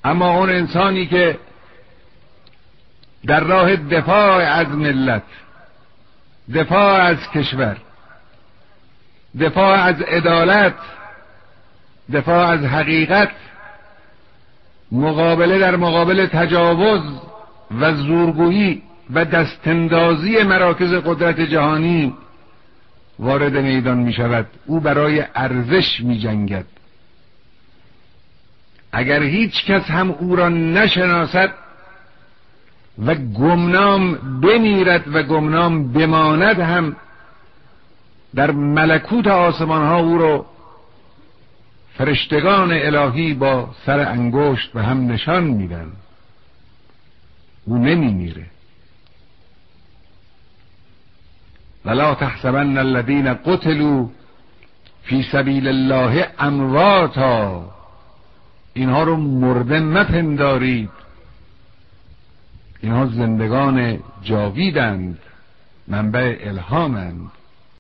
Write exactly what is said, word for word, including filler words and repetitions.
اما اون انسانی که در راه دفاع از ملت، دفاع از کشور، دفاع از عدالت، دفاع از حقیقت، مقابله در مقابل تجاوز و زورگویی و دستاندازی مراکز قدرت جهانی وارد میدان می شود، او برای ارزش می جنگد. اگر هیچ کس هم او را نشناسد و گمنام بمیرد و گمنام بماند، هم در ملکوت آسمان ها او را فرشتگان الهی با سر انگشت به هم نشان میدن. او نمیمیره. ولا تحسبن الذين قتلوا فی سبیل الله امواتا، اینها رو مرده مپندارید، اینها زندگان جاویدند، منبع الهامند.